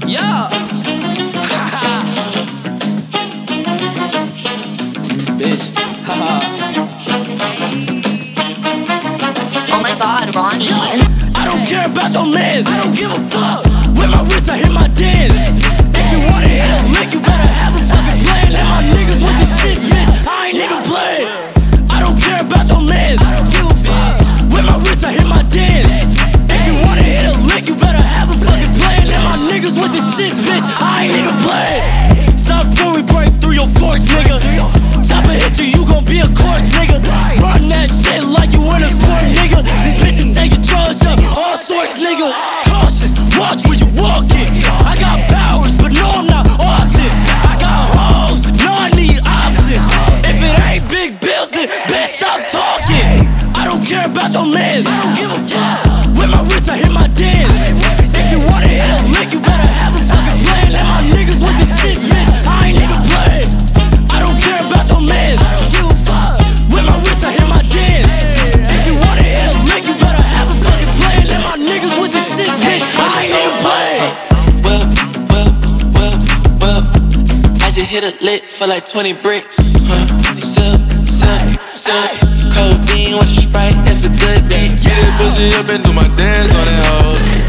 Yeah. Bitch. Oh my God, Ronnie. I don't care about your mans. I don't give a fuck. With my wrist, I hit my dance. If you wanna hit a lick, you better have a fucking plan. And my niggas with the shit, bitch, I ain't even playing. I don't care about your mans. I don't give a fuck. With my wrist, I hit my dance. If you wanna hit a lick, you better have a fucking plan. And my niggas with the shit, bitch, I ain't even playing. Stop when we break through your forks, nigga. Chopper hit you, you gon' be a corpse, nigga. Run that shit like you in a sport, nigga. These bitches taking drugs up, all sorts, nigga. Cautious, watch where you walking. I got powers, but no, I'm not awesome. I got hoes, no, I need options. If it ain't big bills, then bitch, stop talking. I don't care about your mans. I don't give a fuck. With my wrist, I hit my dance. If you wanna hit a lick, you better have a fucking plan. And my niggas with the shit, bitch, I ain't even playing. I don't care about your mans. I don't give a fuck. With my wrist, I hit my dance. If you wanna hit a lick, you better have a fucking plan. And my niggas with the shit, bitch, I ain't even playing. Well, I just hit a lick for like 20 bricks. Sip, codeine with a Sprite, that's a good bitch. Get it pussy up and do my dance on that hoe.